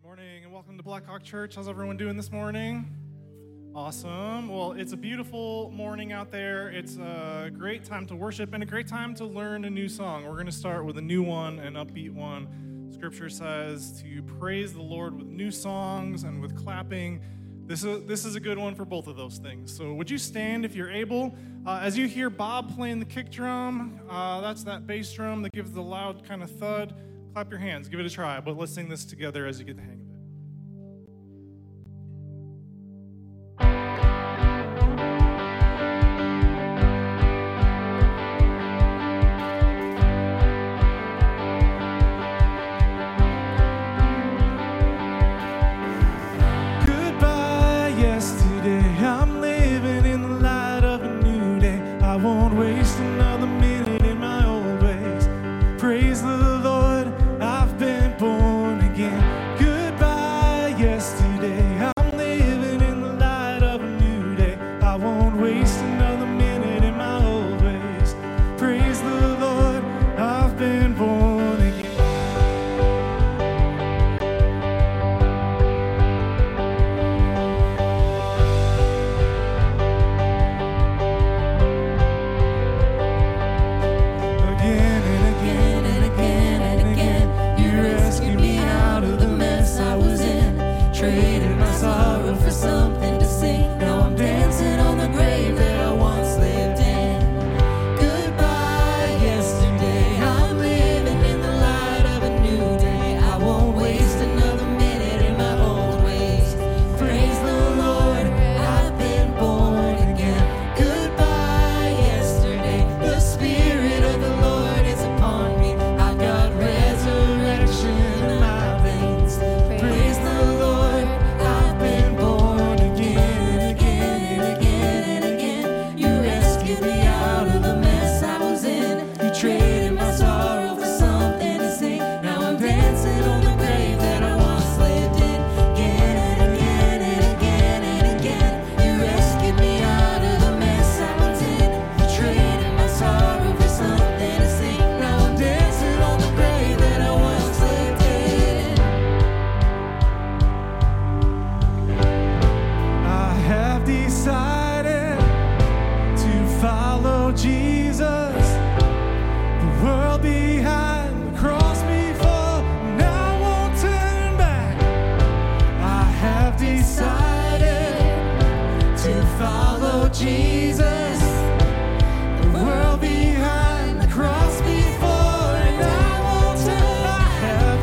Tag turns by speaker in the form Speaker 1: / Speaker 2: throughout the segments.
Speaker 1: Morning and welcome to Blackhawk Church. How's everyone doing this morning? Awesome. Well, it's a beautiful morning out there. It's a great time to worship and a great time to learn a new song. We're going to start with a new one, an upbeat one. Scripture says to praise the Lord with new songs and with clapping. This is a good one for both of those things. So would you stand if you're able? As you hear Bob playing the kick drum, that's that bass drum that gives the loud kind of thud. Clap your hands, give it a try, but let's sing this together as you get the hang of it.
Speaker 2: Goodbye, yesterday. I'm living in the light of a new day. I won't waste another minute in my old ways. Praise the Lord, I've been born again. Goodbye, yesterday. I'm living in the light of a new day. I won't waste another minute in my old ways. Praise the Lord, I've been born again. Again and again and again and again, you rescued me out of the mess I was in. Traded my sorrow for something to sing. Now I'm dancing on the grave that I once lived in. Goodbye, yesterday. I'm living in the light of a new day. I won't waste another minute in my old ways. Praise the Lord, I've been born again. Goodbye, yesterday. The Spirit of the Lord is upon me. I've got resurrection in my veins. Praise the Lord, I've been born again and again and again and again. You rescued me out of the mess I was in. You traded my sorrow for something to sing. Now I'm dancing on the grave that I once lived in. Again and again and again and again. You rescued me out of the mess I was in. You traded my sorrow for something to sing. Now I'm dancing on the grave that I once lived in. I have decided to follow Jesus. The world behind, the cross before, and I won't turn back. I have decided to follow Jesus. The world behind, the cross before, and I won't turn back. I have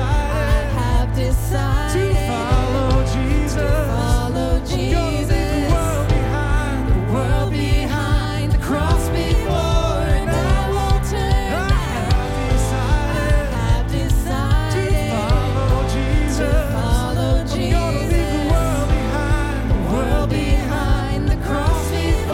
Speaker 2: decided to follow Jesus. I'm gonna leave the world behind, the cross before, and I won't turn back. I have decided to follow Jesus. I'm gonna leave the world behind, the cross before.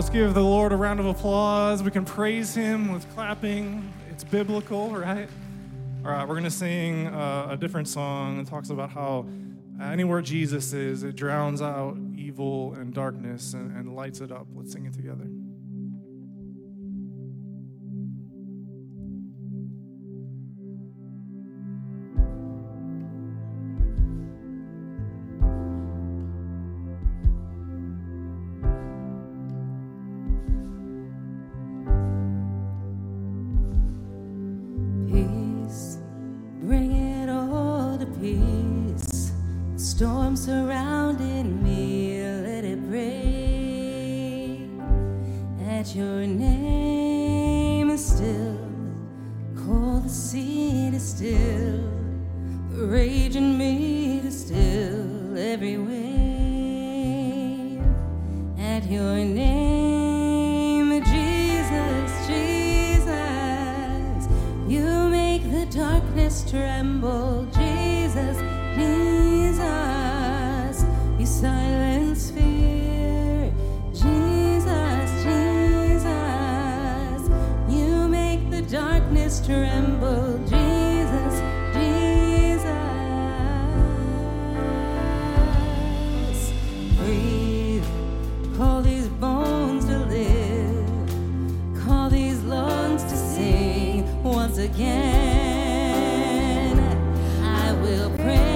Speaker 1: Let's give the Lord a round of applause. We can praise him with clapping. It's biblical, right? All right, we're going to sing a different song that talks about how anywhere Jesus is, it drowns out evil and darkness and lights it up. Let's sing it together.
Speaker 2: Storm surrounding me, let it break. At your name is still, call the sea to still, the rage in me to still every wave. At your name, Jesus, Jesus, you make the darkness tremble, Jesus, Jesus, you silence fear. Jesus, Jesus, you make the darkness tremble. Jesus, Jesus, breathe, call these bones to live, call these lungs to sing once again. I will pray.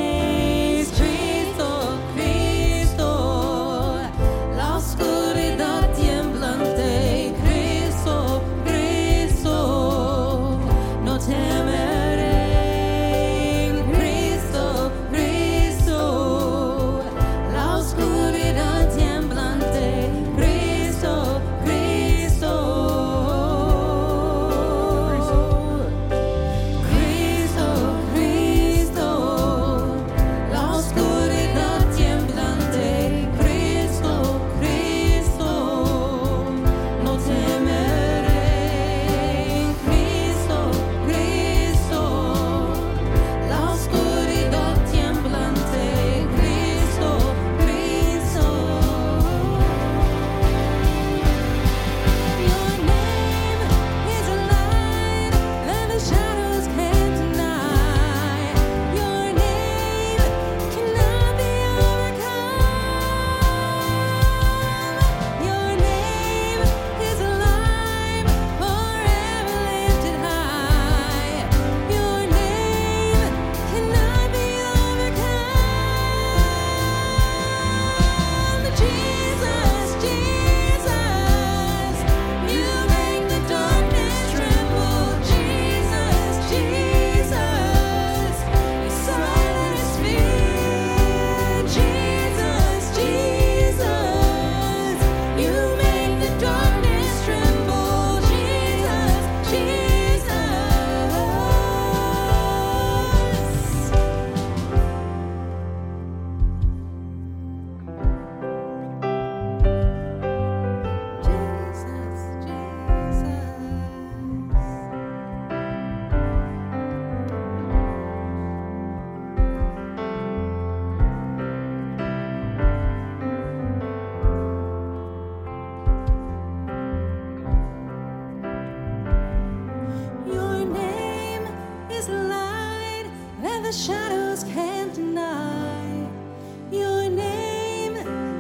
Speaker 2: The shadows can't deny your name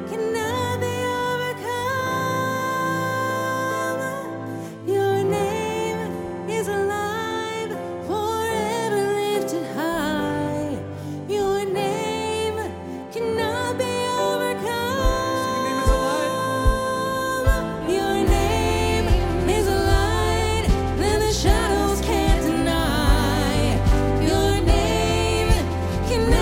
Speaker 2: cannot be overcome. Your name is alive, forever lifted high. Your name cannot be overcome. Your name is alive, and the shadows can't deny. Your name cannot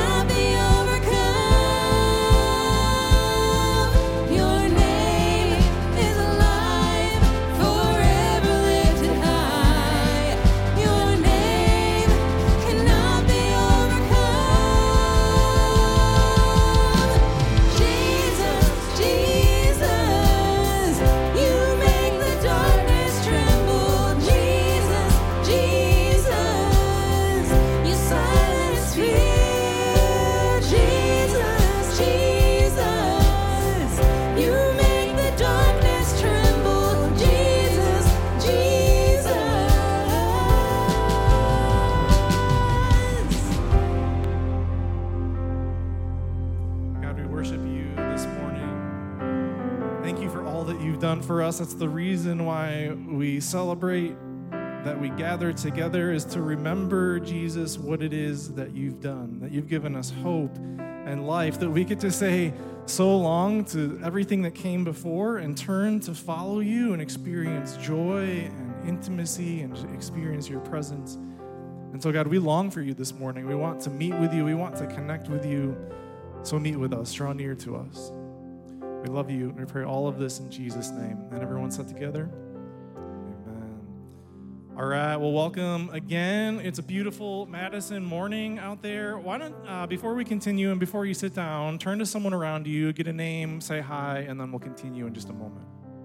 Speaker 1: for us. That's the reason why we celebrate, that we gather together, is to remember, Jesus, what it is that you've done, that you've given us hope and life, that we get to say so long to everything that came before and turn to follow you and experience joy and intimacy and experience your presence. And so, God, we long for you this morning. We want to meet with you. We want to connect with you. So meet with us. Draw near to us. We love you, and we pray all of this in Jesus' name. And everyone said together, amen. All right, well, welcome again. It's a beautiful Madison morning out there. Why don't, before we continue and before you sit down, turn to someone around you, get a name, say hi, and then we'll continue in just a moment.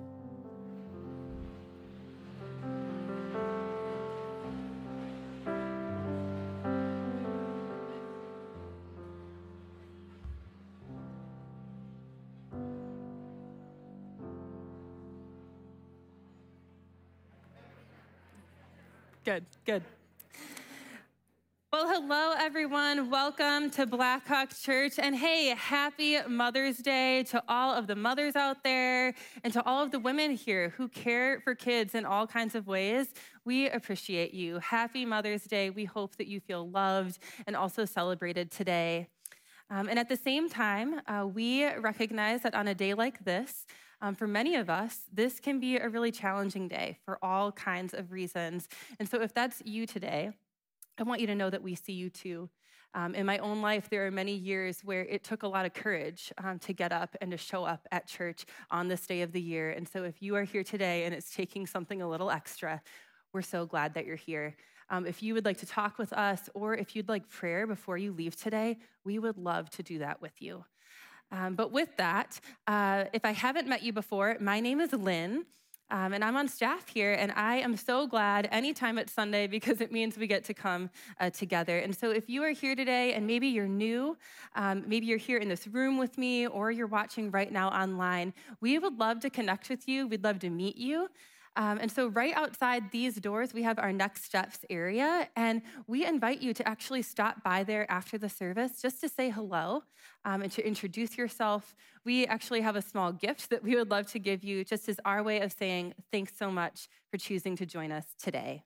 Speaker 3: Good. Well, hello, everyone. Welcome to Blackhawk Church. And hey, happy Mother's Day to all of the mothers out there and to all of the women here who care for kids in all kinds of ways. We appreciate you. Happy Mother's Day. We hope that you feel loved and also celebrated today. And at the same time, we recognize that on a day like this, for many of us, this can be a really challenging day for all kinds of reasons. And so if that's you today, I want you to know that we see you too. In my own life, there are many years where it took a lot of courage to get up and to show up at church on this day of the year. And so if you are here today and it's taking something a little extra, we're so glad that you're here. If you would like to talk with us, or if you'd like prayer before you leave today, we would love to do that with you. But with that, if I haven't met you before, my name is Lynn, and I'm on staff here, and I am so glad anytime it's Sunday because it means we get to come together. And so if you are here today and maybe you're new, maybe you're here in this room with me, or you're watching right now online, we would love to connect with you. We'd love to meet you. And so right outside these doors, we have our Next Steps area, and we invite you to actually stop by there after the service just to say hello and to introduce yourself. We actually have a small gift that we would love to give you just as our way of saying thanks so much for choosing to join us today.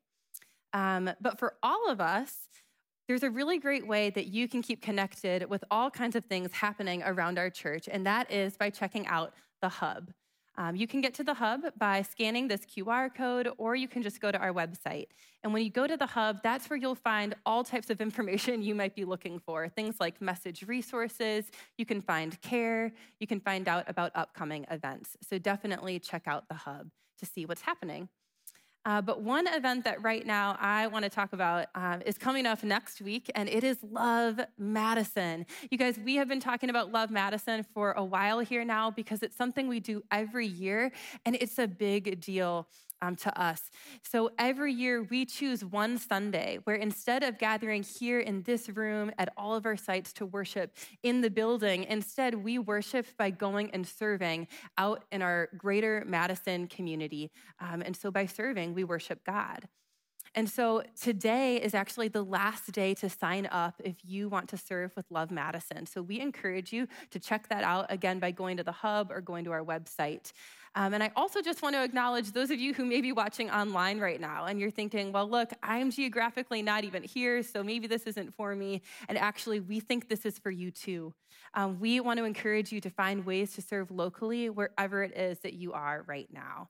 Speaker 3: But for all of us, there's a really great way that you can keep connected with all kinds of things happening around our church, and that is by checking out the Hub. You can get to the Hub by scanning this QR code, or you can just go to our website. And when you go to the Hub, that's where you'll find all types of information you might be looking for. Things like message resources, you can find care, you can find out about upcoming events. So definitely check out the Hub to see what's happening. But one event that right now I want to talk about is coming up next week, and it is Love Madison. You guys, we have been talking about Love Madison for a while here now because it's something we do every year, and it's a big deal to us. So every year we choose one Sunday where instead of gathering here in this room at all of our sites to worship in the building, instead we worship by going and serving out in our greater Madison community. And so by serving, we worship God. And so today is actually the last day to sign up if you want to serve with Love Madison. So we encourage you to check that out, again, by going to the Hub or going to our website. And I also just want to acknowledge those of you who may be watching online right now, and you're thinking, well, look, I'm geographically not even here, so maybe this isn't for me. And actually, we think this is for you too. We want to encourage you to find ways to serve locally wherever it is that you are right now.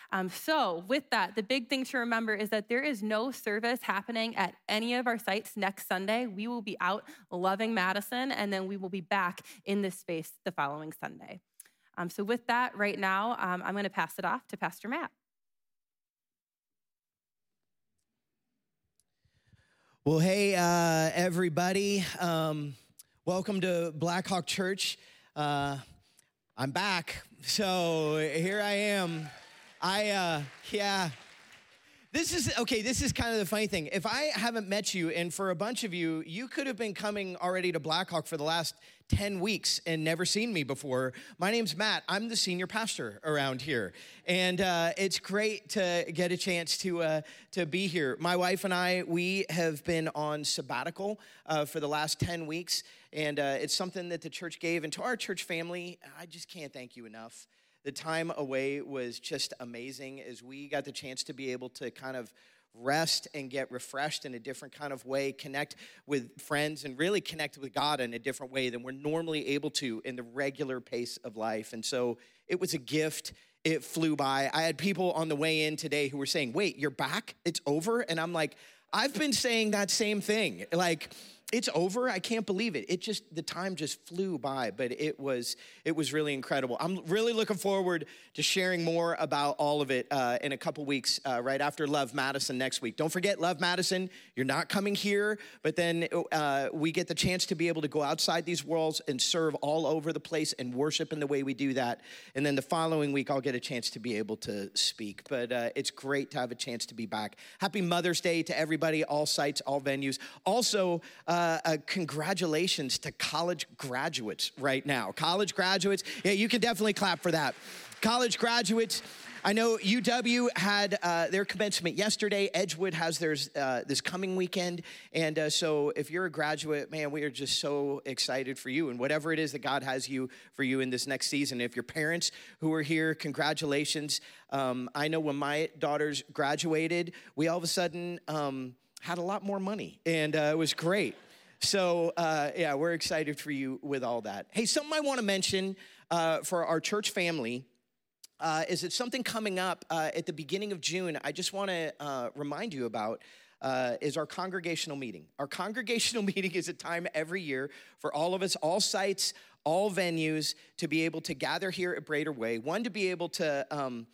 Speaker 3: So with that, the big thing to remember is that there is no service happening at any of our sites next Sunday. We will be out loving Madison, and then we will be back in this space the following Sunday. So with that, right now, I'm going to pass it off to Pastor Matt.
Speaker 4: Well, hey, everybody. Welcome to Blackhawk Church. I'm back, so here I am. This is kind of the funny thing. If I haven't met you, and for a bunch of you, you could have been coming already to Blackhawk for the last 10 weeks and never seen me before. My name's Matt. I'm the senior pastor around here. And it's great to get a chance to be here. My wife and I, we have been on sabbatical for the last 10 weeks. And it's something that the church gave. And to our church family, I just can't thank you enough. the time away was just amazing as we got the chance to be able to kind of rest and get refreshed in a different kind of way, connect with friends, and really connect with God in a different way than we're normally able to in the regular pace of life. And so it was a gift. It flew by. I had people on the way in today who were saying, wait, you're back? It's over? And I'm like, I've been saying that same thing. Like, it's over. I can't believe it. The time just flew by, but it was really incredible. I'm really looking forward to sharing more about all of it in a couple weeks, right after Love Madison next week. Don't forget, Love Madison, you're not coming here, but then we get the chance to be able to go outside these walls and serve all over the place and worship in the way we do that. And then the following week, I'll get a chance to be able to speak. But it's great to have a chance to be back. Happy Mother's Day to everybody, all sites, all venues. Also, congratulations to college graduates right now. College graduates, yeah, you can definitely clap for that. College graduates, I know UW had their commencement yesterday. Edgewood has theirs this coming weekend. And so if you're a graduate, man, we are just so excited for you and whatever it is that God has for you in this next season. If your parents who are here, congratulations. I know when my daughters graduated, we all of a sudden had a lot more money, and it was great. So, yeah, we're excited for you with all that. Hey, something I want to mention for our church family is that something coming up at the beginning of June, I just want to remind you about is our congregational meeting. Our congregational meeting is a time every year for all of us, all sites, all venues, to be able to gather here at Brader Way. One, to be able to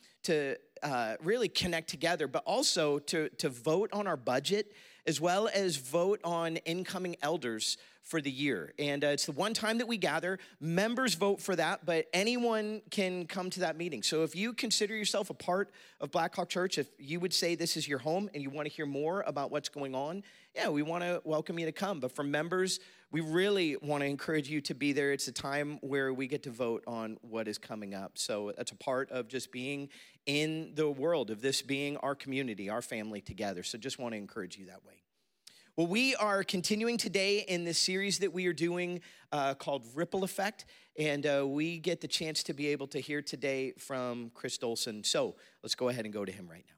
Speaker 4: really connect together, but also to vote on our budget, as well as vote on incoming elders for the year. And it's the one time that we gather. Members vote for that, but anyone can come to that meeting. So if you consider yourself a part of Blackhawk Church, if you would say this is your home and you want to hear more about what's going on, yeah, we want to welcome you to come. But for members, we really want to encourage you to be there. It's a time where we get to vote on what is coming up. So that's a part of just being in the world, of this being our community, our family together. So just want to encourage you that way. Well, we are continuing today in this series that we are doing called Ripple Effect, and we get the chance to be able to hear today from Chris Dolson. So let's go ahead and go to him right now.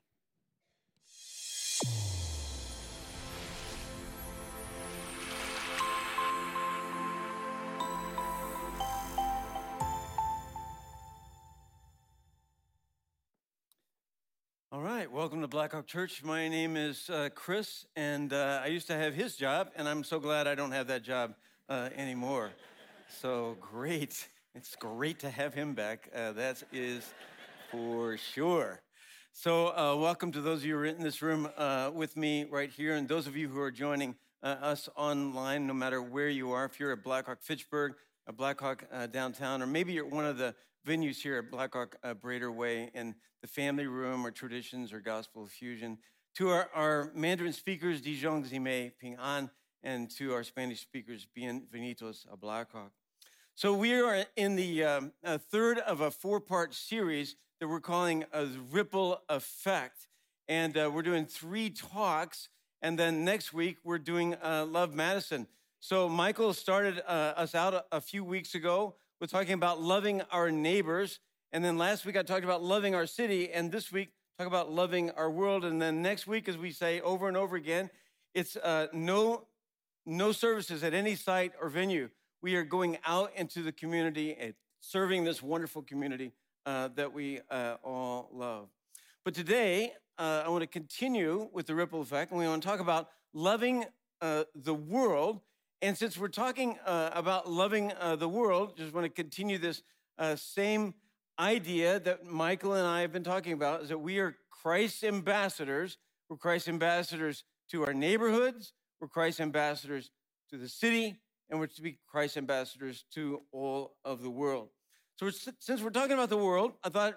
Speaker 5: All right, welcome to Blackhawk Church. My name is Chris, and I used to have his job, and I'm so glad I don't have that job anymore. So great. It's great to have him back. That is for sure. So welcome to those of you who are in this room with me right here, and those of you who are joining us online, no matter where you are. If you're at Blackhawk Fitchburg, Blackhawk downtown, or maybe you're at one of the venues here at Blackhawk Brader Way in the family room or traditions or gospel fusion. To our Mandarin speakers, Dijon Zime Ping An, and to our Spanish speakers, Bienvenidos a Blackhawk. So we are in the third of a four-part series that we're calling a Ripple Effect. And we're doing 3 talks, and then next week we're doing Love Madison. So Michael started us out a few weeks ago with talking about loving our neighbors. And then last week I talked about loving our city. And this week, talk about loving our world. And then next week, as we say over and over again, it's no services at any site or venue. We are going out into the community and serving this wonderful community that we all love. But today, I want to continue with the ripple effect. And we want to talk about loving the world. And since we're talking about loving the world, just want to continue this same idea that Michael and I have been talking about, is that we are Christ's ambassadors. We're Christ's ambassadors to our neighborhoods. We're Christ's ambassadors to the city. And we're to be Christ's ambassadors to all of the world. So since we're talking about the world, I thought,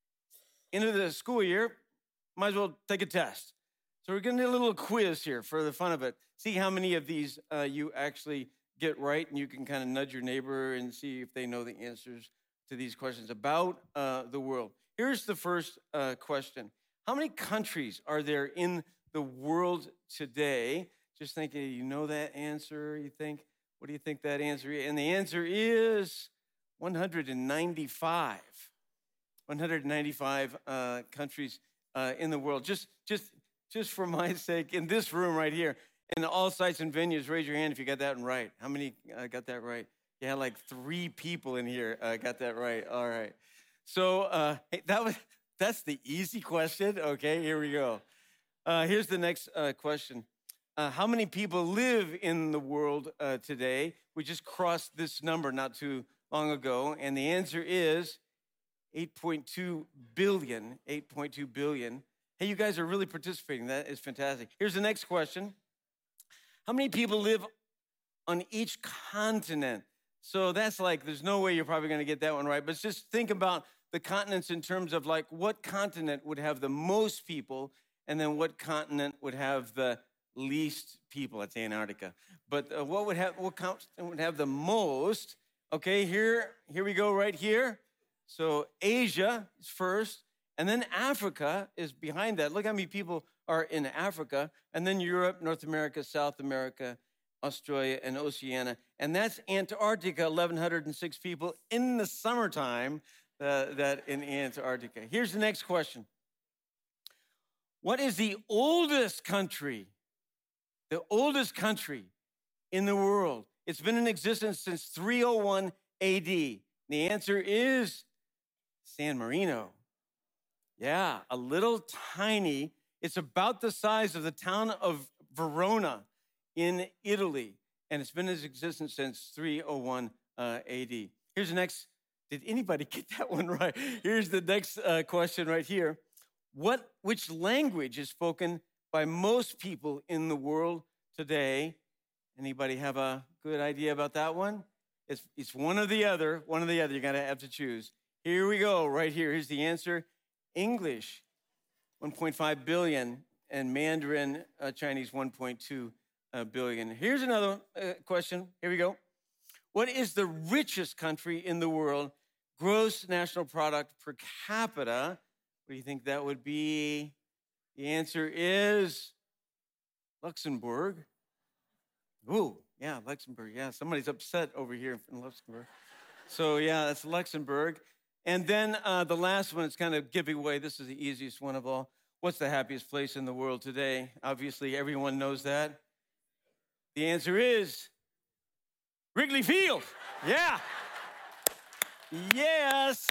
Speaker 5: into the school year, might as well take a test. So we're going to do a little quiz here for the fun of it. See how many of these you actually get right, and you can kind of nudge your neighbor and see if they know the answers to these questions about the world. Here's the first question. How many countries are there in the world today? Just thinking, you know that answer, you think? What do you think that answer is? And the answer is 195. 195 countries in the world. Just for my sake, in this room right here, in all sites and venues, raise your hand if you got that one right. How many got that right? Yeah, like 3 people in here got that right. All right. So hey, that's the easy question. Okay, here we go. Here's the next question. How many people live in the world today? We just crossed this number not too long ago, and the answer is 8.2 billion. 8.2 billion. Hey, you guys are really participating. That is fantastic. Here's the next question. How many people live on each continent? So that's like, there's no way you're probably going to get that one right, but just think about the continents in terms of like what continent would have the most people, and then what continent would have the least people. That's Antarctica. But what continent would have the most? Okay, here we go right here. So Asia is first, and then Africa is behind that. Look how many people are in Africa, and then Europe, North America, South America, Australia, and Oceania. And that's Antarctica, 1,106 people in the summertime that in Antarctica. Here's the next question. What is the oldest country? The oldest country in the world. It's been in existence since 301 AD. The answer is San Marino. Yeah, a little tiny. It's about the size of the town of Verona in Italy. And it's been in existence since 301 AD. Here's the next. Did anybody get that one right? Here's the next question right here. Which language is spoken by most people in the world today? Anybody have a good idea about that one? It's one or the other. One or the other. You're going to have to choose. Here we go, right here. Here's the answer. English, 1.5 billion, and Mandarin Chinese, 1.2 billion. Here's another question. Here we go. What is the richest country in the world? Gross national product per capita. What do you think that would be? The answer is Luxembourg. Ooh, yeah, Luxembourg. Yeah, somebody's upset over here in Luxembourg. So, yeah, that's Luxembourg. And then the last one, it's kind of giving away. This is the easiest one of all. What's the happiest place in the world today? Obviously, everyone knows that. The answer is Wrigley Field. Yeah. Yes.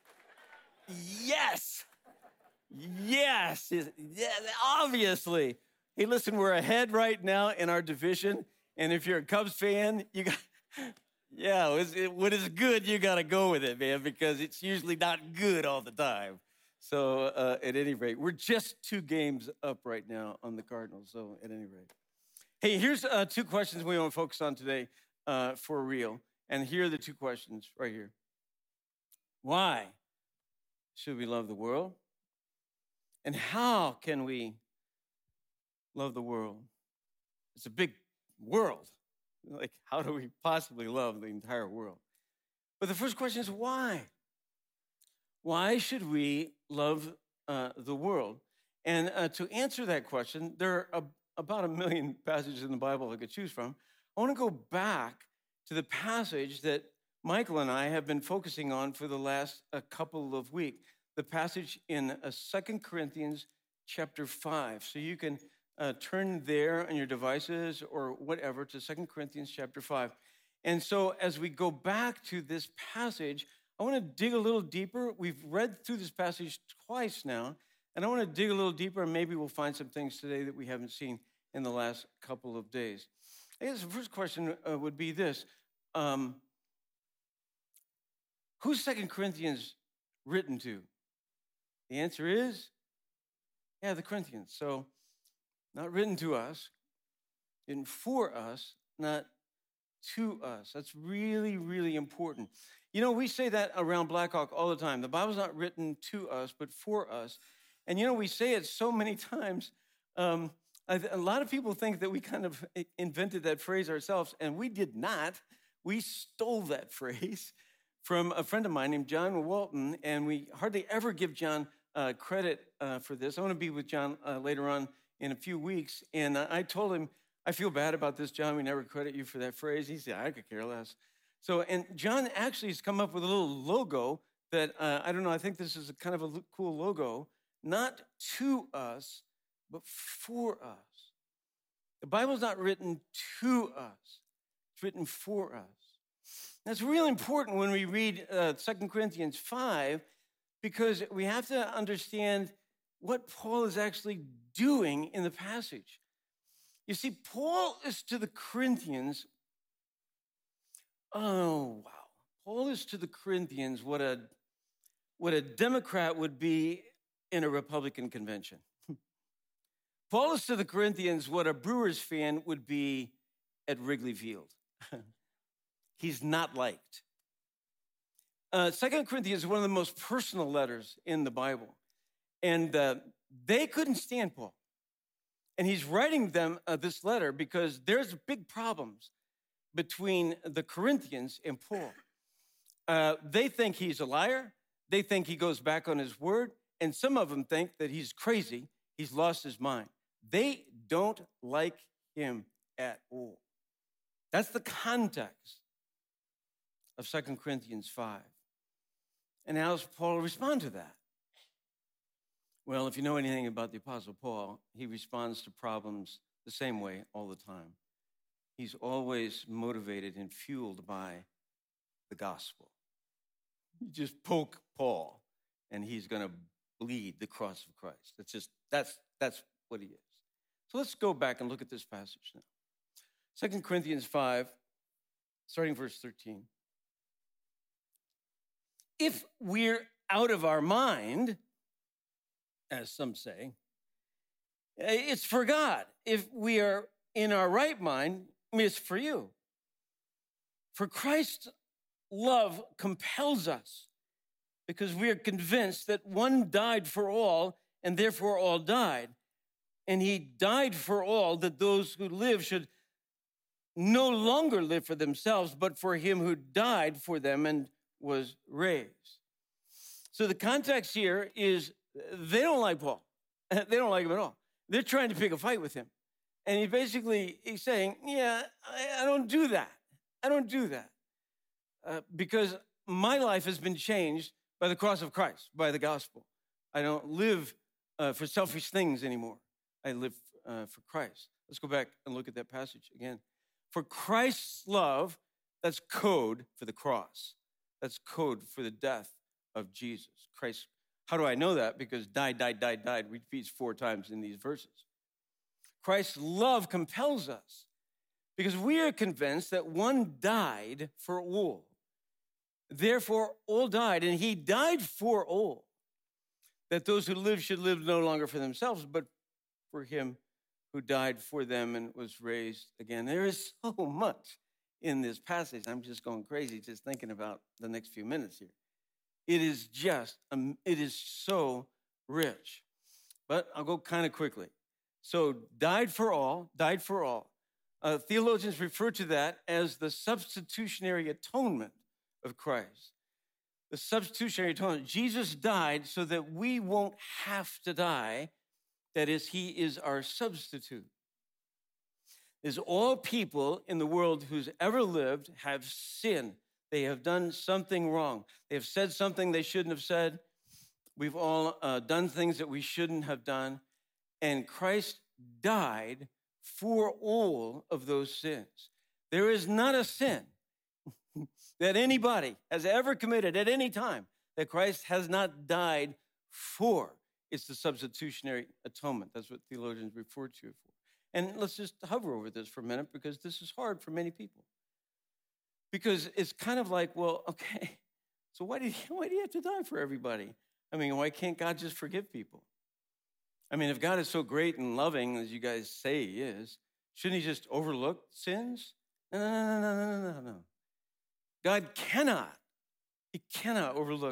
Speaker 5: Yes. Yes. Yeah, obviously. Hey, listen, we're ahead right now in our division. And if you're a Cubs fan, you got, what is good, you got to go with it, man, because it's usually not good all the time. So at any rate, we're just 2 games up right now on the Cardinals. So at any rate. Hey, here's 2 questions we want to focus on today for real. And here are the 2 questions right here. Why should we love the world? And how can we love the world? It's a big world. Like, how do we possibly love the entire world? But the first question is why? Why should we love the world? And to answer that question, there are about 1 million passages in the Bible I could choose from. I want to go back to the passage that Michael and I have been focusing on for the last couple of weeks. The passage in 2 Corinthians chapter 5. So you can turn there on your devices or whatever to 2 Corinthians chapter 5. And so as we go back to this passage, I want to dig a little deeper. We've read through this passage twice now, and I want to dig a little deeper, and maybe we'll find some things today that we haven't seen in the last couple of days. I guess the first question would be this. Who's 2 Corinthians written to? The answer is, the Corinthians. So, not written to us, written for us, not to us. That's really, really important. You know, we say that around Blackhawk all the time. The Bible's not written to us, but for us. And, you know, we say it so many times. A lot of people think that we kind of invented that phrase ourselves, and we did not. We stole that phrase from a friend of mine named John Walton, and we hardly ever give John credit for this. I want to be with John later on in a few weeks, and I told him, I feel bad about this, John. We never credit you for that phrase. He said, I could care less. So, and John actually has come up with a little logo that, I don't know, I think this is a kind of a cool logo, not to us, but for us. The Bible's not written to us. It's written for us. That's really important when we read 2 Corinthians 5, because we have to understand what Paul is actually doing in the passage. You see, Paul is to the Corinthians, oh, wow. Paul is to the Corinthians what a Democrat would be in a Republican convention. Paul is to the Corinthians what a Brewers fan would be at Wrigley Field. He's not liked. 2 Corinthians is one of the most personal letters in the Bible. And they couldn't stand Paul. And he's writing them this letter because there's big problems between the Corinthians and Paul. They think he's a liar. They think he goes back on his word. And some of them think that he's crazy. He's lost his mind. They don't like him at all. That's the context of 2 Corinthians 5. And how does Paul respond to that? Well, if you know anything about the Apostle Paul, he responds to problems the same way all the time. He's always motivated and fueled by the gospel. You just poke Paul, and he's going to bleed the cross of Christ. That's what he is. So let's go back and look at this passage now. 2 Corinthians 5, starting verse 13. If we're out of our mind, as some say, it's for God. If we are in our right mind, it's for you. For Christ's love compels us because we are convinced that one died for all and therefore all died. And he died for all that those who live should no longer live for themselves, but for him who died for them and was raised. So the context here is they don't like Paul. They don't like him at all. They're trying to pick a fight with him. And he's saying, yeah, I don't do that. I don't do that. Because my life has been changed by the cross of Christ, by the gospel. I don't live for selfish things anymore. I live for Christ. Let's go back and look at that passage again. For Christ's love, that's code for the cross. That's code for the death of Jesus. Christ, how do I know that? Because died repeats 4 times in these verses. Christ's love compels us because we are convinced that one died for all. Therefore, all died, and he died for all, that those who live should live no longer for themselves, but for him who died for them and was raised again. There is so much in this passage. I'm just going crazy just thinking about the next few minutes here. It is so rich. But I'll go kind of quickly. So died for all. Theologians refer to that as the substitutionary atonement of Christ. The substitutionary atonement. Jesus died so that we won't have to die. That is, he is our substitute. There's all people in the world who's ever lived have sinned. They have done something wrong. They have said something they shouldn't have said. We've all done things that we shouldn't have done. And Christ died for all of those sins. There is not a sin that anybody has ever committed at any time that Christ has not died for. It's the substitutionary atonement. That's what theologians refer to it for. And let's just hover over this for a minute because this is hard for many people. Because it's kind of like, well, okay, so why do you have to die for everybody? I mean, why can't God just forgive people? I mean, if God is so great and loving, as you guys say he is, shouldn't he just overlook sins? No. God cannot overlook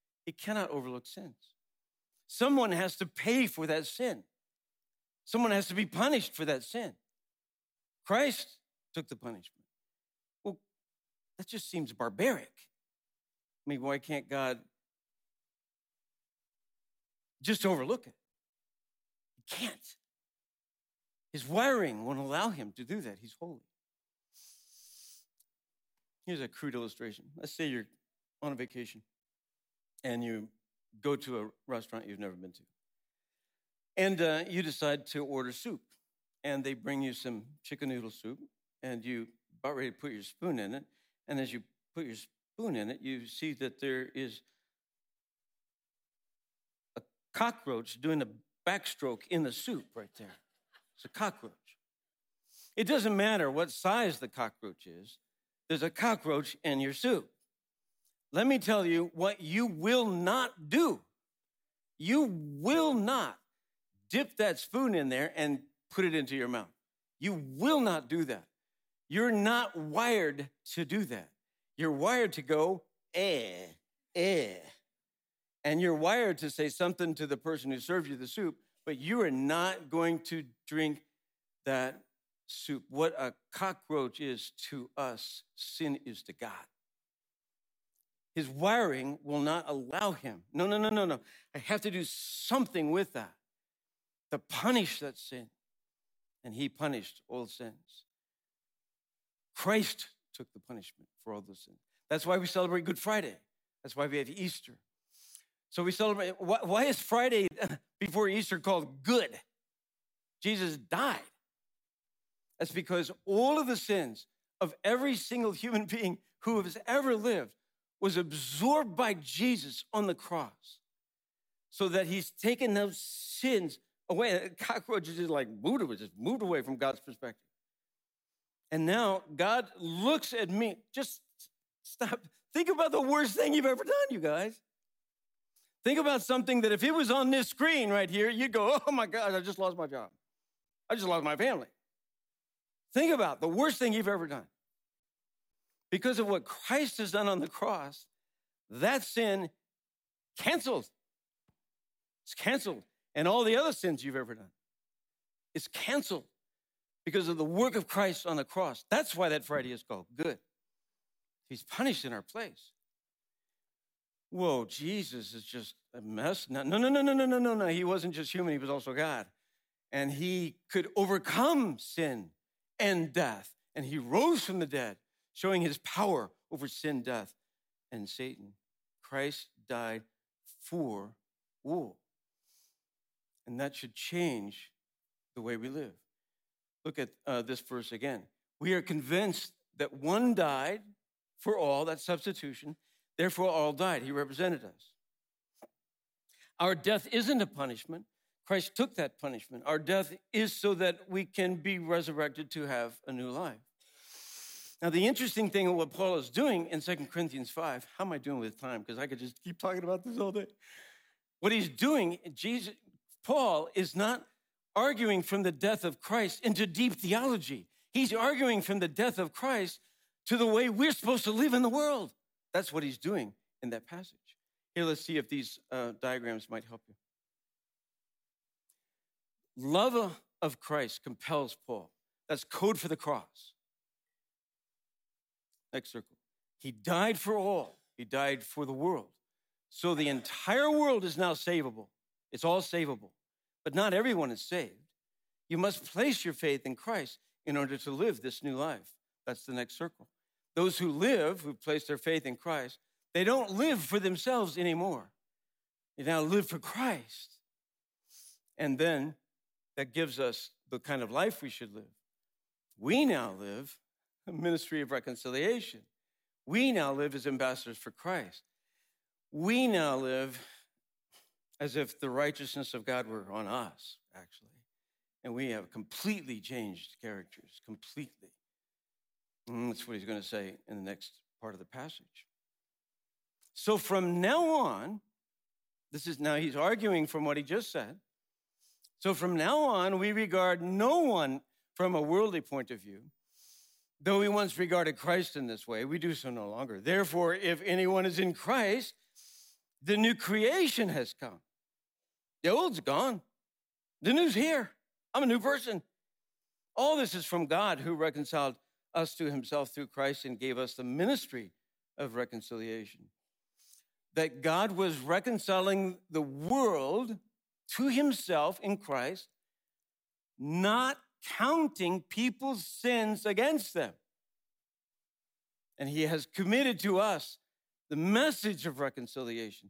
Speaker 5: sins. Someone has to pay for that sin. Someone has to be punished for that sin. Christ took the punishment. Well, that just seems barbaric. I mean, why can't God just overlook it? He can't. His wiring won't allow him to do that. He's holy. Here's a crude illustration. Let's say you're on a vacation and you go to a restaurant you've never been to. And you decide to order soup. And they bring you some chicken noodle soup, and you about ready to put your spoon in it. And as you put your spoon in it, you see that there is a cockroach doing a backstroke in the soup right there. It's a cockroach. It doesn't matter what size the cockroach is. There's a cockroach in your soup. Let me tell you what you will not do. You will not dip that spoon in there and put it into your mouth. You will not do that. You're not wired to do that. You're wired to go, eh. And you're wired to say something to the person who served you the soup, but you are not going to drink that soup. What a cockroach is to us, sin is to God. His wiring will not allow him. No. I have to do something with that to punish that sin. And he punished all sins. Christ took the punishment for all those sins. That's why we celebrate Good Friday. That's why we have Easter. So we celebrate. Why is Friday before Easter called good? Jesus died. That's because all of the sins of every single human being who has ever lived was absorbed by Jesus on the cross, so that he's taken those sins away. Cockroaches just like moved away from God's perspective. And now God looks at me. Just stop. Think about the worst thing you've ever done, you guys. Think about something that if it was on this screen right here, you'd go, oh my God, I just lost my job. I just lost my family. Think about the worst thing you've ever done. Because of what Christ has done on the cross, that sin canceled. It's canceled. And all the other sins you've ever done, it's canceled because of the work of Christ on the cross. That's why that Friday is called good. He's punished in our place. Whoa, Jesus is just a mess. No. He wasn't just human, he was also God. And he could overcome sin and death. And he rose from the dead, showing his power over sin, death, and Satan. Christ died for all. And that should change the way we live. Look at this verse again. We are convinced that one died for all, that substitution, therefore all died. He represented us. Our death isn't a punishment. Christ took that punishment. Our death is so that we can be resurrected to have a new life. Now, the interesting thing of what Paul is doing in 2 Corinthians 5, how am I doing with time? Because I could just keep talking about this all day. What he's doing, Paul is not arguing from the death of Christ into deep theology. He's arguing from the death of Christ to the way we're supposed to live in the world. That's what he's doing in that passage. Here, let's see if these diagrams might help you. Love of Christ compels Paul. That's code for the cross. Next circle. He died for all. He died for the world. So the entire world is now savable. It's all savable. But not everyone is saved. You must place your faith in Christ in order to live this new life. That's the next circle. Those who live, who place their faith in Christ, they don't live for themselves anymore. They now live for Christ. And then that gives us the kind of life we should live. We now live a ministry of reconciliation. We now live as ambassadors for Christ. We now live as if the righteousness of God were on us, actually. And we have completely changed characters, completely. And that's what he's going to say in the next part of the passage. So from now on, he's arguing from what he just said. So from now on, we regard no one from a worldly point of view. Though we once regarded Christ in this way, we do so no longer. Therefore, if anyone is in Christ, the new creation has come. The old's gone. The new's here. I'm a new person. All this is from God, who reconciled us to himself through Christ and gave us the ministry of reconciliation. That God was reconciling the world to himself in Christ, not counting people's sins against them. And he has committed to us the message of reconciliation.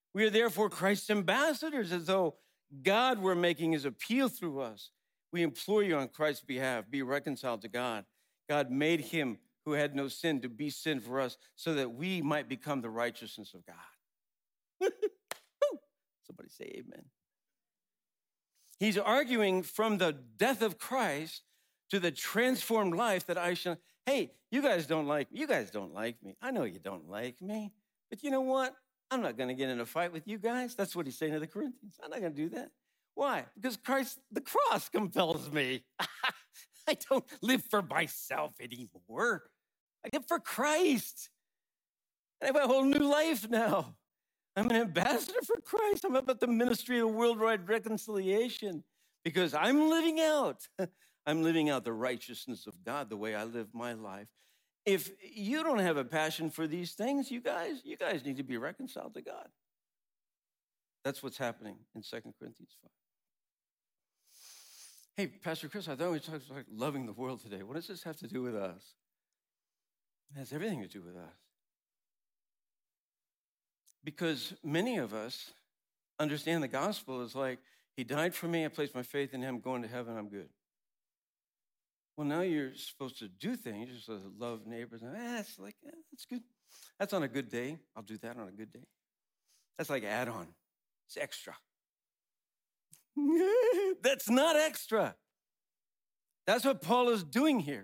Speaker 5: We are therefore Christ's ambassadors, as though God were making his appeal through us. We implore you on Christ's behalf, be reconciled to God. God made him who had no sin to be sin for us so that we might become the righteousness of God. Somebody say amen. He's arguing from the death of Christ to the transformed life that I shall. Hey, you guys don't like me. I know you don't like me. But you know what? I'm not going to get in a fight with you guys. That's what he's saying to the Corinthians. I'm not going to do that. Why? Because Christ, the cross compels me. I don't live for myself anymore. I live for Christ. I have a whole new life now. I'm an ambassador for Christ. I'm about the ministry of worldwide reconciliation because I'm living out the righteousness of God the way I live my life. If you don't have a passion for these things, you guys need to be reconciled to God. That's what's happening in 2 Corinthians 5. Hey, Pastor Chris, I thought we talked about loving the world today. What does this have to do with us? It has everything to do with us. Because many of us understand the gospel as like, he died for me, I placed my faith in him, going to heaven, I'm good. Well, now you're supposed to do things, you're supposed to love neighbors. That's good. That's on a good day. I'll do that on a good day. That's like add-on. It's extra. That's not extra. That's what Paul is doing here.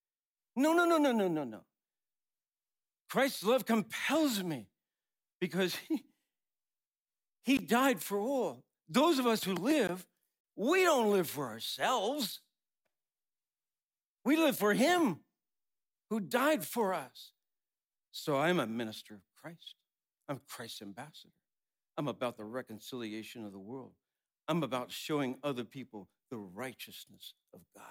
Speaker 5: No. Christ's love compels me because he died for all. Those of us who live, we don't live for ourselves. We live for him who died for us. So I'm a minister of Christ. I'm Christ's ambassador. I'm about the reconciliation of the world. I'm about showing other people the righteousness of God.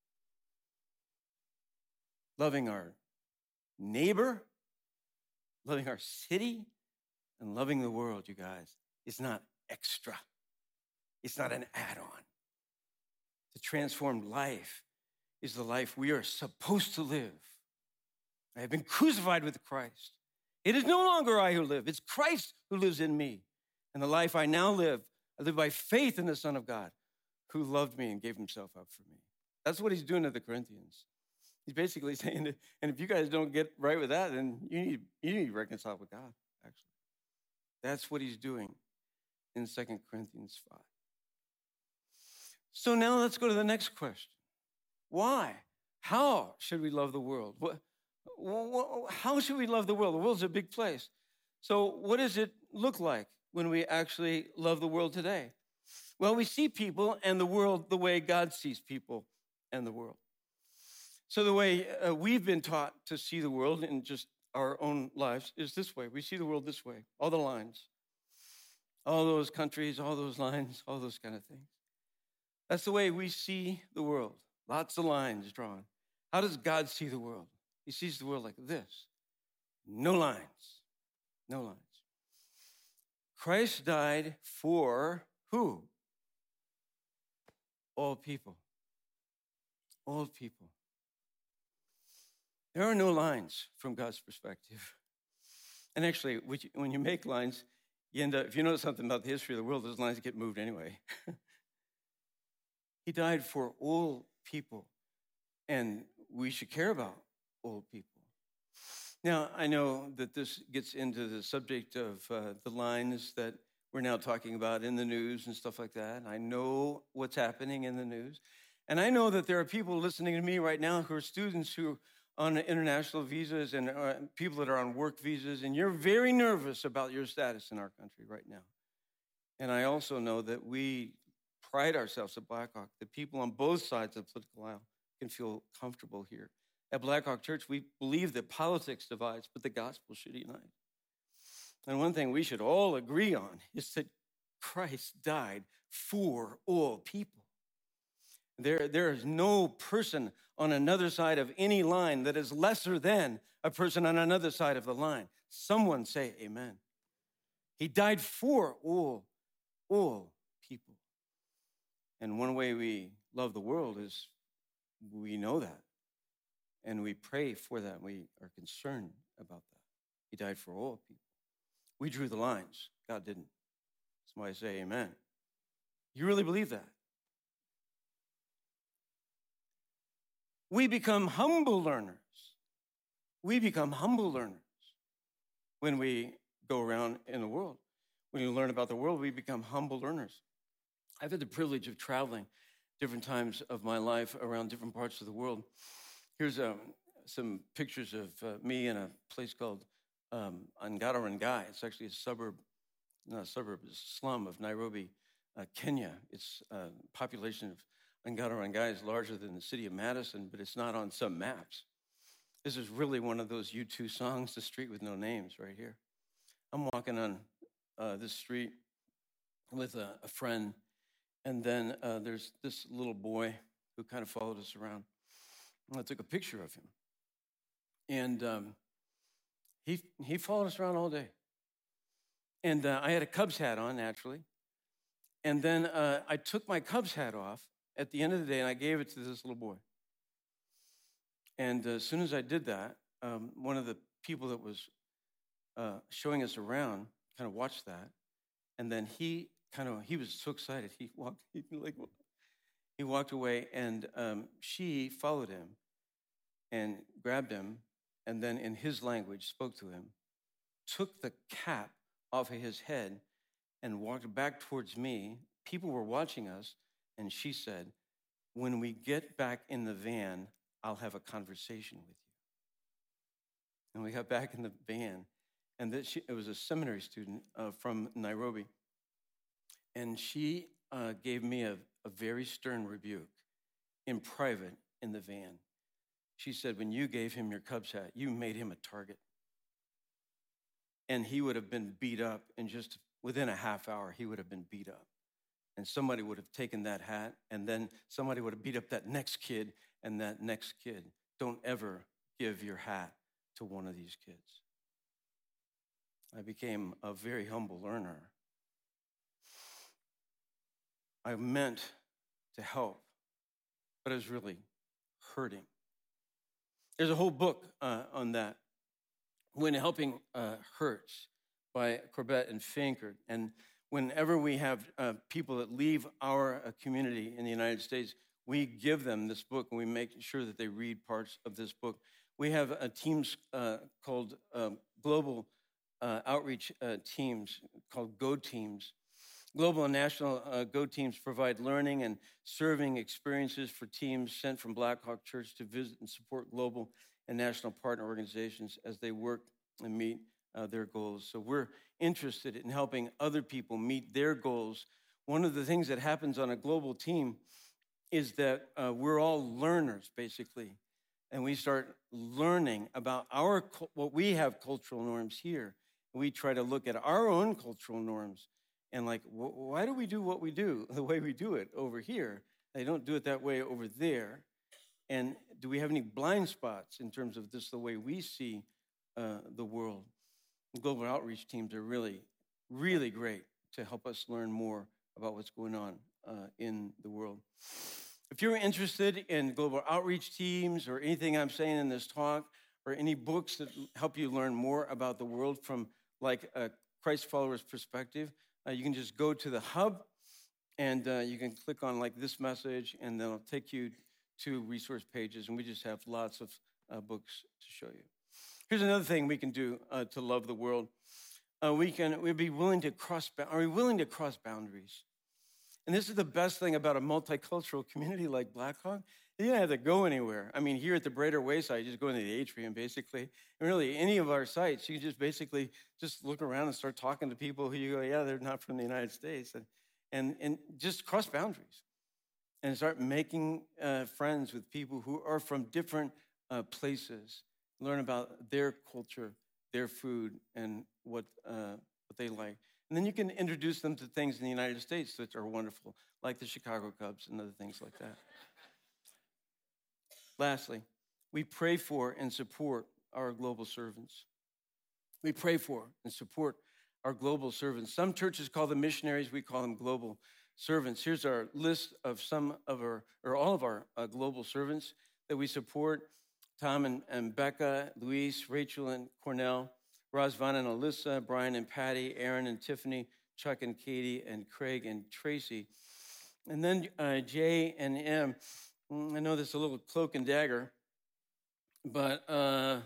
Speaker 5: Loving our neighbor, loving our city, and loving the world, you guys, is not extra. It's not an add-on. The transformed life is the life we are supposed to live. I have been crucified with Christ. It is no longer I who live. It's Christ who lives in me. And the life I now live, I live by faith in the Son of God who loved me and gave himself up for me. That's what he's doing to the Corinthians. He's basically saying that, and if you guys don't get right with that, then you need to reconcile with God, actually. That's what he's doing in 2 Corinthians 5. So now let's go to the next question. Why? How should we love the world? How should we love the world? The world's a big place. So what does it look like when we actually love the world today? Well, we see people and the world the way God sees people and the world. So the way we've been taught to see the world in just our own lives is this way. We see the world this way, all the lines, all those countries, all those lines, all those kind of things. That's the way we see the world. Lots of lines drawn. How does God see the world? He sees the world like this. No lines. No lines. Christ died for who? All people. All people. There are no lines from God's perspective. And actually, when you make lines, you end up, if you know something about the history of the world, those lines get moved anyway. He died for all people, and we should care about all people. Now, I know that this gets into the subject of the lines that we're now talking about in the news and stuff like that. I know what's happening in the news. And I know that there are people listening to me right now who are students who are on international visas and people that are on work visas, and you're very nervous about your status in our country right now. And I also know that we pride ourselves at Blackhawk, that people on both sides of the political aisle can feel comfortable here. At Blackhawk Church, we believe that politics divides, but the gospel should unite. And one thing we should all agree on is that Christ died for all people. There is no person on another side of any line that is lesser than a person on another side of the line. Someone say amen. He died for all people. And one way we love the world is we know that. And we pray for that. We are concerned about that. He died for all people. We drew the lines. God didn't. That's why I say amen. You really believe that? We become humble learners. We become humble learners when we go around in the world. When you learn about the world, we become humble learners. I've had the privilege of traveling different times of my life around different parts of the world. Here's some pictures of me in a place called Angara Rongai. It's actually a suburb, not a suburb, it's a slum of Nairobi, Kenya. Its population of Angara Rongai is larger than the city of Madison, but it's not on some maps. This is really one of those U2 songs, The Street with No Names, right here. I'm walking on this street with a friend, and then there's this little boy who kind of followed us around. And I took a picture of him. And he followed us around all day. And I had a Cubs hat on, naturally. And then I took my Cubs hat off at the end of the day, and I gave it to this little boy. And as soon as I did that, one of the people that was showing us around kind of watched that. And then he was so excited. He walked away, and she followed him and grabbed him, and then in his language spoke to him, took the cap off of his head, and walked back towards me. People were watching us, and she said, "When we get back in the van, I'll have a conversation with you." And we got back in the van, and it was a seminary student from Nairobi. And she gave me a very stern rebuke in private in the van. She said, "When you gave him your Cubs hat, you made him a target. And he would have been beat up in just within a half hour, he would have been beat up. And somebody would have taken that hat, and then somebody would have beat up that next kid and that next kid. Don't ever give your hat to one of these kids." I became a very humble learner. I meant to help, but I was really hurting. There's a whole book on that, When Helping Hurts, by Corbett and Finkert. And whenever we have people that leave our community in the United States, we give them this book, and we make sure that they read parts of this book. We have teams called global outreach teams, called GO teams. Global and national GO teams provide learning and serving experiences for teams sent from Black Hawk Church to visit and support global and national partner organizations as they work and meet their goals. So we're interested in helping other people meet their goals. One of the things that happens on a global team is that we're all learners, basically, and we start learning about what we have cultural norms here. We try to look at our own cultural norms and why do we do what we do the way we do it over here? They don't do it that way over there. And do we have any blind spots in terms of this, the way we see the world? Global outreach teams are really, really great to help us learn more about what's going on in the world. If you're interested in global outreach teams or anything I'm saying in this talk, or any books that help you learn more about the world from a Christ follower's perspective, you can just go to the hub, and you can click on this message, and then it'll take you to resource pages, and we just have lots of books to show you. Here's another thing we can do to love the world. We'd be willing to are we willing to cross boundaries? And this is the best thing about a multicultural community like Black Hawk. You don't have to go anywhere. I mean, here at the Brader Wayside, you just go into the atrium, basically. And really, any of our sites, you can just basically just look around and start talking to people who you go, yeah, they're not from the United States. And just cross boundaries. And start making friends with people who are from different places. Learn about their culture, their food, and what they like. And then you can introduce them to things in the United States that are wonderful, like the Chicago Cubs and other things like that. Lastly, we pray for and support our global servants. We pray for and support our global servants. Some churches call them missionaries. We call them global servants. Here's our list of all of our global servants that we support. Tom and Becca, Luis, Rachel, and Cornell. Razvan and Alyssa, Brian and Patty, Aaron and Tiffany, Chuck and Katie, and Craig and Tracy. And then J and M. I know this is a little cloak and dagger, but I'm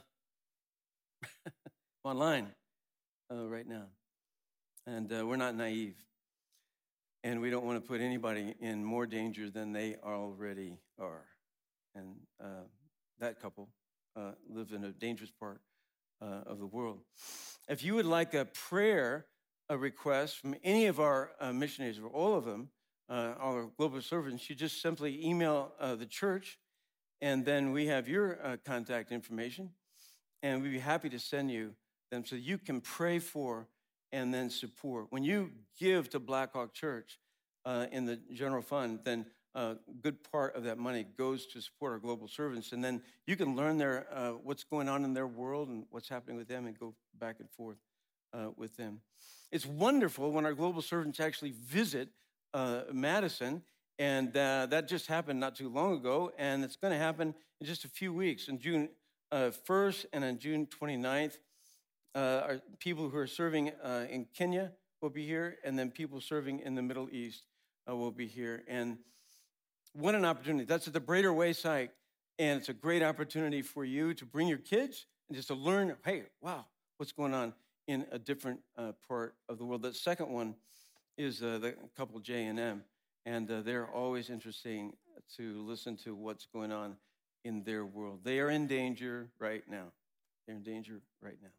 Speaker 5: online right now. And we're not naive. And we don't want to put anybody in more danger than they already are. And that couple live in a dangerous part of the world. If you would like a prayer, a request from any of our missionaries, or all of them, our global servants, you just simply email the church, and then we have your contact information, and we'd be happy to send you them so you can pray for and then support. When you give to Blackhawk Church in the general fund, then a good part of that money goes to support our global servants, and then you can learn what's going on in their world and what's happening with them and go back and forth with them. It's wonderful when our global servants actually visit Madison, and that just happened not too long ago, and it's going to happen in just a few weeks. On June 1st and on June 29th, our people who are serving in Kenya will be here, and then people serving in the Middle East will be here. And what an opportunity. That's at the Brader Way site, and it's a great opportunity for you to bring your kids and just to learn, hey, wow, what's going on in a different part of the world. The second one is the couple J and M, and they're always interesting to listen to what's going on in their world. They are in danger right now. They're in danger right now.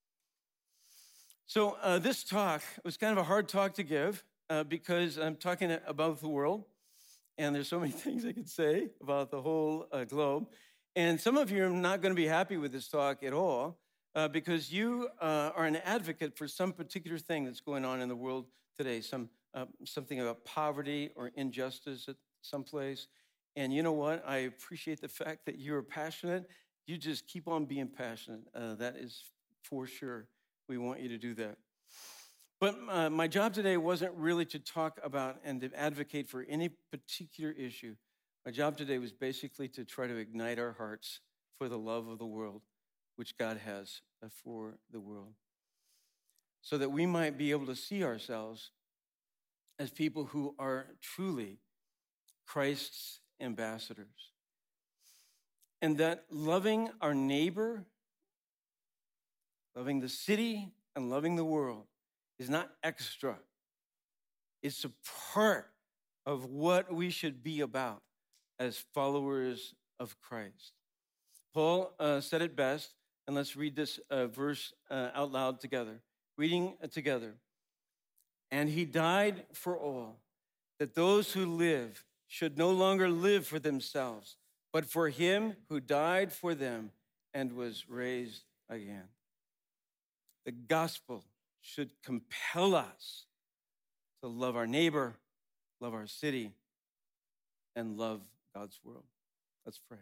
Speaker 5: So this talk was kind of a hard talk to give because I'm talking about the world, and there's so many things I could say about the whole globe. And some of you are not going to be happy with this talk at all because you are an advocate for some particular thing that's going on in the world today, something about poverty or injustice at some place. And you know what? I appreciate the fact that you're passionate. You just keep on being passionate. That is for sure. We want you to do that. But my job today wasn't really to talk about and to advocate for any particular issue. My job today was basically to try to ignite our hearts for the love of the world, which God has for the world, so that we might be able to see ourselves as people who are truly Christ's ambassadors. And that loving our neighbor, loving the city, and loving the world is not extra. It's a part of what we should be about as followers of Christ. Paul said it best, and let's read this verse out loud together. Reading together. And he died for all, that those who live should no longer live for themselves, but for him who died for them and was raised again. The gospel should compel us to love our neighbor, love our city, and love God's world. Let's pray.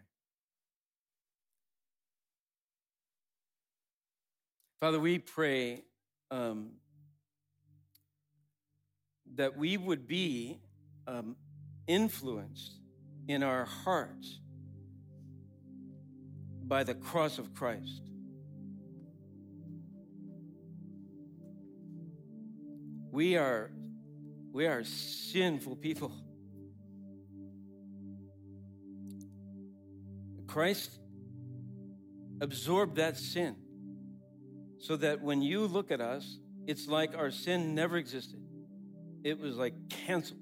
Speaker 5: Father, we pray that we would be influenced in our hearts by the cross of Christ. We are sinful people. Christ absorbed that sin so that when you look at us, it's like our sin never existed. It was like canceled.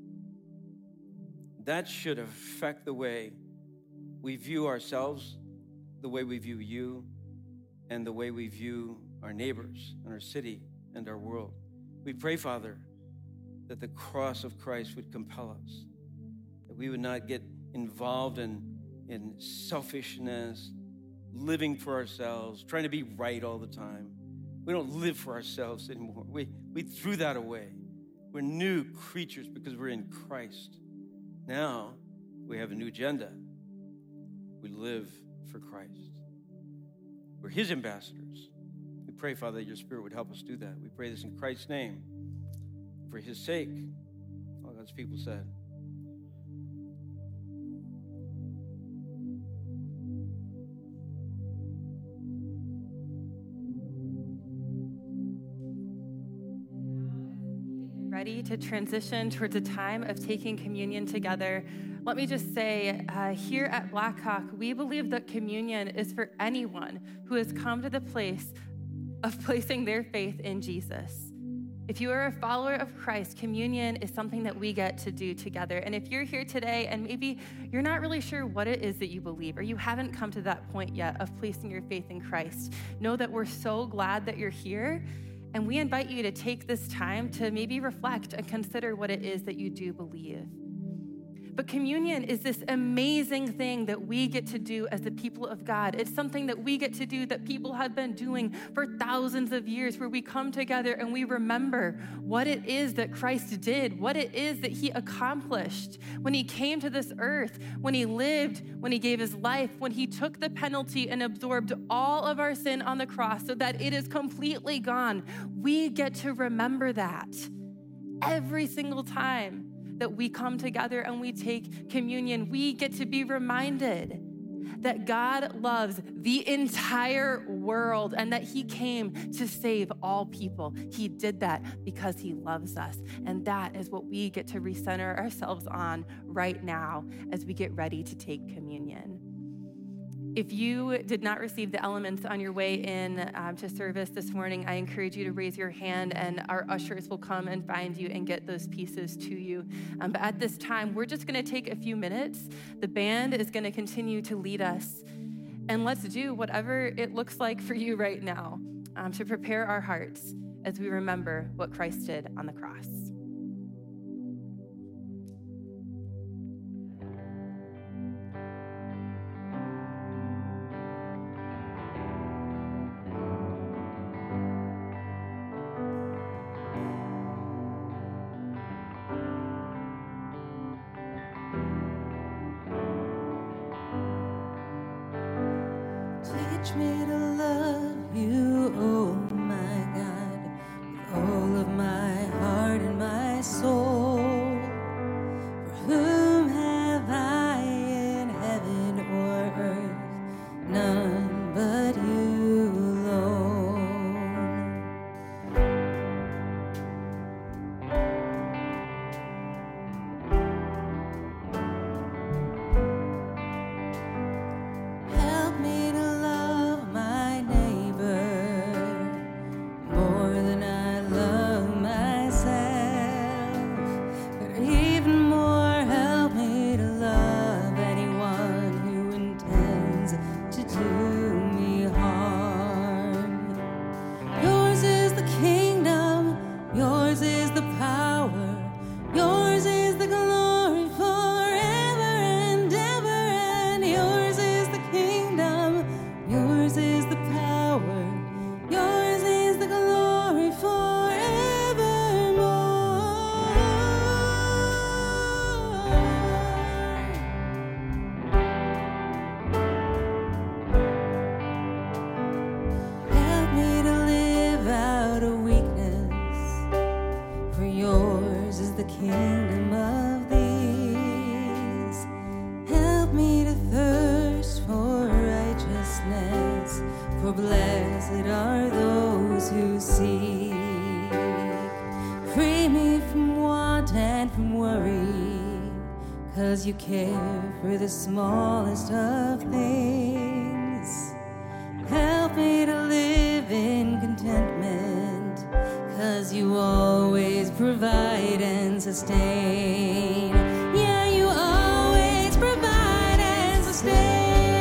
Speaker 5: That should affect the way we view ourselves, the way we view you, and the way we view our neighbors and our city and our world. We pray, Father, that the cross of Christ would compel us, that we would not get involved in selfishness, living for ourselves, trying to be right all the time. We don't live for ourselves anymore. We threw that away. We're new creatures because we're in Christ. Now we have a new agenda. We live for Christ. We're his ambassadors. We pray, Father, that your Spirit would help us do that. We pray this in Christ's name. For his sake, all God's people said.
Speaker 3: ready to transition towards a time of taking communion together, let me just say, here at Blackhawk, we believe that communion is for anyone who has come to the place of placing their faith in Jesus. If you are a follower of Christ, communion is something that we get to do together. And if you're here today and maybe you're not really sure what it is that you believe, or you haven't come to that point yet of placing your faith in Christ, know that we're so glad that you're here. And we invite you to take this time to maybe reflect and consider what it is that you do believe. But communion is this amazing thing that we get to do as the people of God. It's something that we get to do that people have been doing for thousands of years, where we come together and we remember what it is that Christ did, what it is that he accomplished when he came to this earth, when he lived, when he gave his life, when he took the penalty and absorbed all of our sin on the cross so that it is completely gone. We get to remember that every single time that we come together and we take communion. We get to be reminded that God loves the entire world and that he came to save all people. He did that because he loves us. And that is what we get to recenter ourselves on right now as we get ready to take communion. If you did not receive the elements on your way in to service this morning, I encourage you to raise your hand and our ushers will come and find you and get those pieces to you. But at this time, we're just going to take a few minutes. The band is going to continue to lead us. And let's do whatever it looks like for you right now to prepare our hearts as we remember what Christ did on the cross.
Speaker 2: Teach me to love you, oh my God, with all of my heart and my soul. For whom have I in heaven or earth? None but you alone. Help me to love my neighbor more than I love myself. But even more, help me to love anyone who intends to do me harm. Yours is the kingdom, yours is the power, yours is the glory forever and ever. And yours is the kingdom, yours is the power, yours is the glory forevermore. Help me to live out of weakness, for yours is the kingdom of these. Help me to thirst for righteousness, for blessed are those who seek. Free me from want and from worry, 'cause you care for the smallest of things. Help me to live in contentment, 'cause you always provide and sustain. Yeah, you always provide and sustain.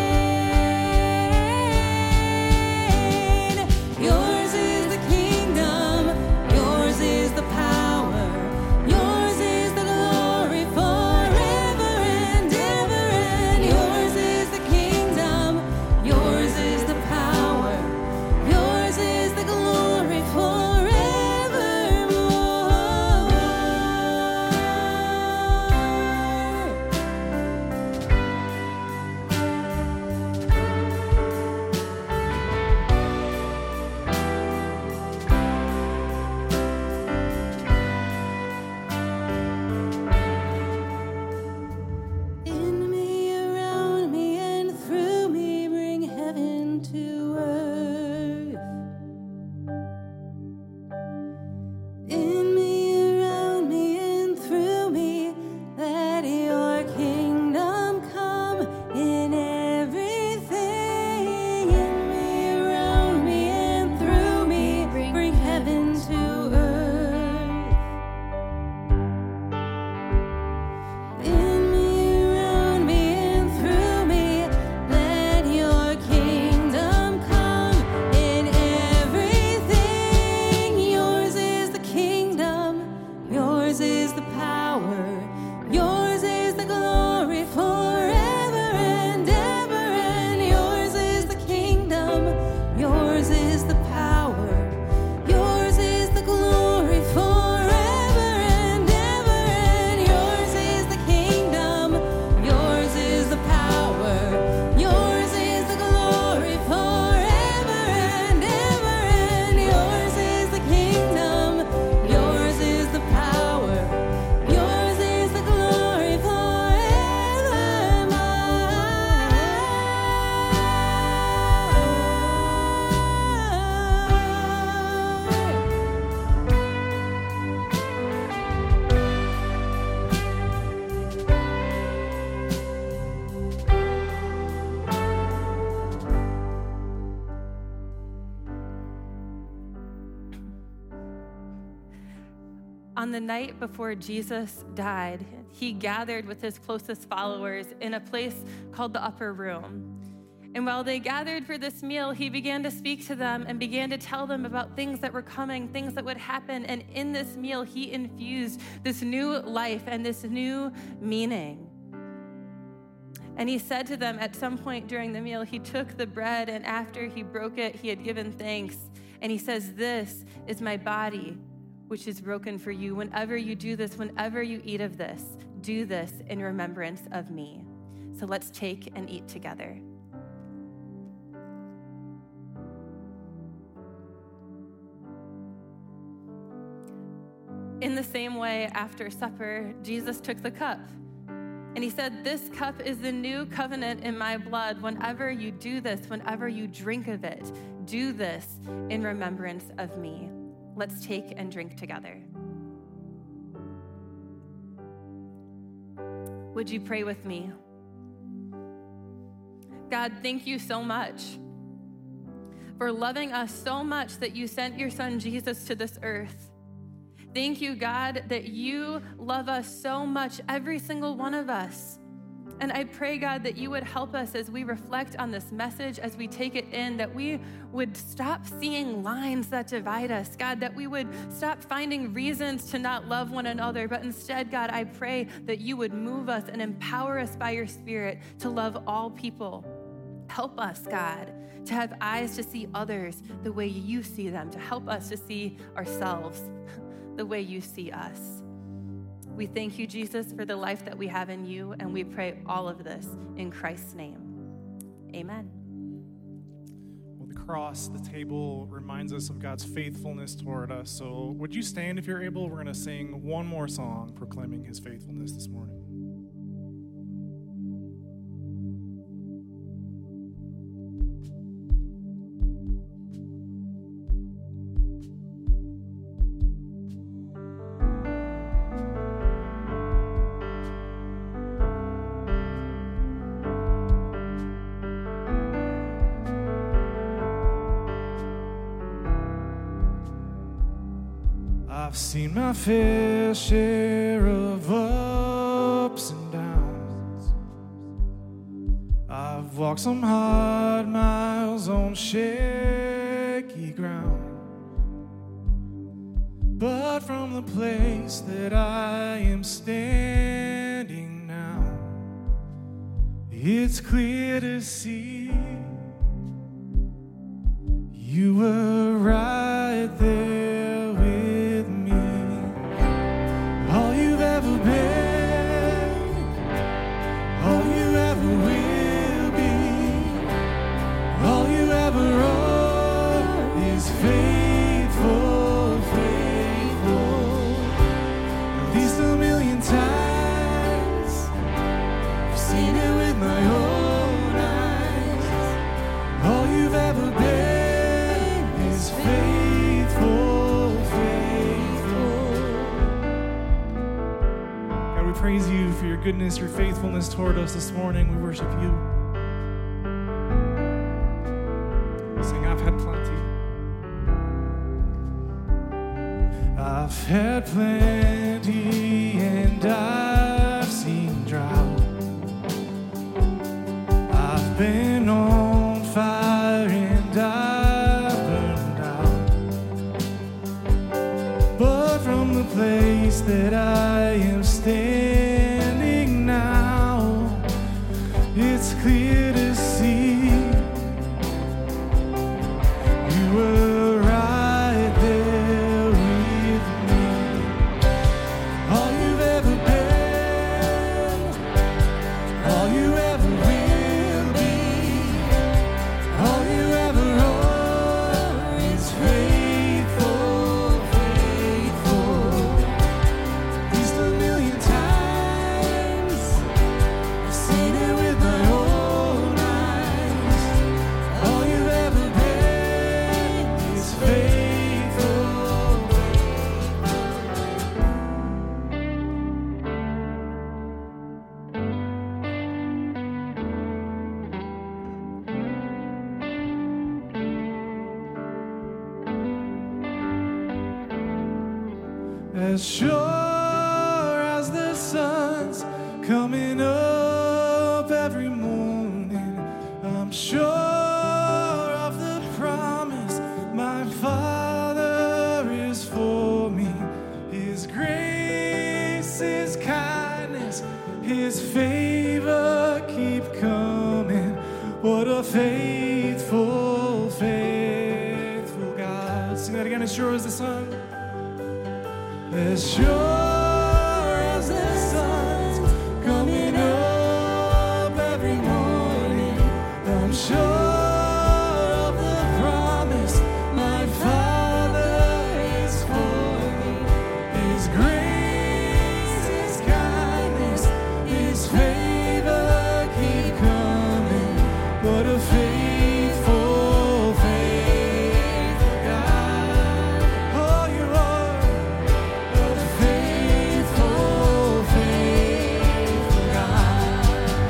Speaker 2: Yours is the kingdom, yours is the power, yours is the glory forever and ever. And yours is the kingdom, yours is the power, yours is the glory forevermore.
Speaker 3: on the night before Jesus died, he gathered with his closest followers in a place called the upper room. And while they gathered for this meal, he began to speak to them and began to tell them about things that were coming, things that would happen. And in this meal, he infused this new life and this new meaning. And he said to them at some point during the meal, he took the bread, and after he broke it, he had given thanks. And he says, "This is my body, which is broken for you. Whenever you do this, whenever you eat of this, do this in remembrance of me." So let's take and eat together. In the same way, after supper, Jesus took the cup. And he said, "This cup is the new covenant in my blood. Whenever you do this, whenever you drink of it, do this in remembrance of me." Let's take and drink together. Would you pray with me? God, thank you so much for loving us so much that you sent your son Jesus to this earth. Thank you, God, that you love us so much, every single one of us. And I pray, God, that you would help us as we reflect on this message, as we take it in, that we would stop seeing lines that divide us, God, that we would stop finding reasons to not love one another, but instead, God, I pray that you would move us and empower us by your Spirit to love all people. Help us, God, to have eyes to see others the way you see them, to help us to see ourselves the way you see us. We thank you, Jesus, for the life that we have in you, and we pray all of this in Christ's name. Amen.
Speaker 1: Well, the cross, the table, reminds us of God's faithfulness toward us. So would you stand if you're able? We're going to sing one more song proclaiming his faithfulness this morning. I've seen my fair share of ups and downs. I've walked some hard miles on shaky ground. But from the place that I am standing now, it's clear to see you were right there. Praise you for your goodness, your faithfulness toward us this morning. We worship you. Sing, I've had plenty. I've had plenty and I've seen drought. I've been on fire and I've burned out. But from the place that I am standing, it's clear to see you were right there with me. As sure as the sun's coming up every morning, I'm sure of the promise my Father is for me. His grace, His kindness, His favor keep coming. What a faithful, faithful God. Sing that again. As sure as the sun. As sure as the sun's coming up every morning, I'm sure of the promise my Father is for me. His grace, His kindness, His favor keep coming. What a faithful, faithful God. Oh, you are a faithful, faithful God.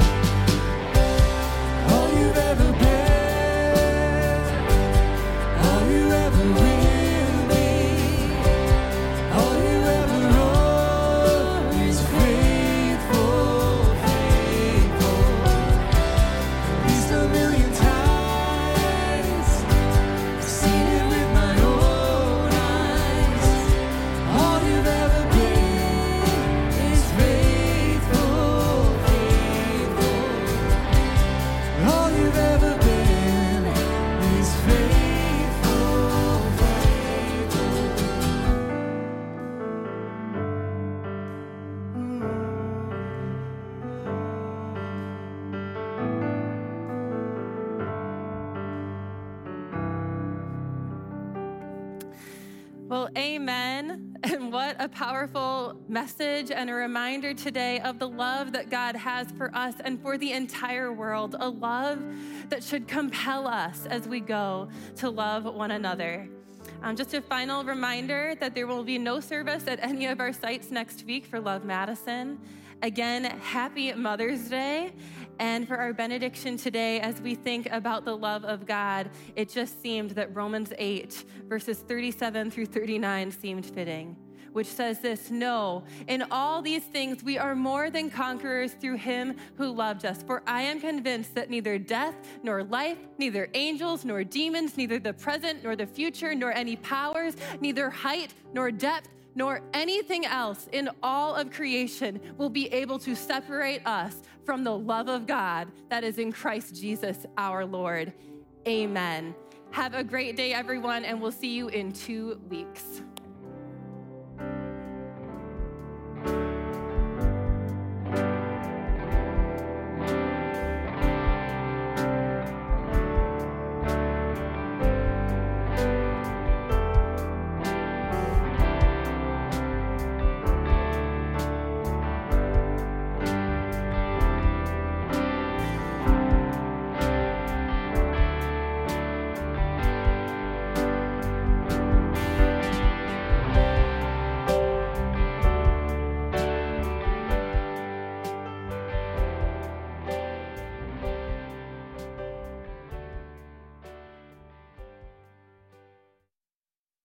Speaker 1: All you've ever been, all you ever will be, all you ever are is faithful, faithful. Least a million times, seen it with my own eyes. All you've ever been is faithful, faithful. All you've ever been is faithful,
Speaker 3: Well, amen. And what a powerful message and a reminder today of the love that God has for us and for the entire world, a love that should compel us as we go to love one another. Just a final reminder that there will be no service at any of our sites next week for Love Madison. Again, happy Mother's Day. And for our benediction today, as we think about the love of God, it just seemed that Romans 8, verses 37 through 39 seemed fitting, which says this: "No, in all these things we are more than conquerors through Him who loved us. For I am convinced that neither death nor life, neither angels nor demons, neither the present nor the future, nor any powers, neither height nor depth, nor anything else in all of creation will be able to separate us from the love of God that is in Christ Jesus our Lord." Amen. Have a great day, everyone, and we'll see you in 2 weeks.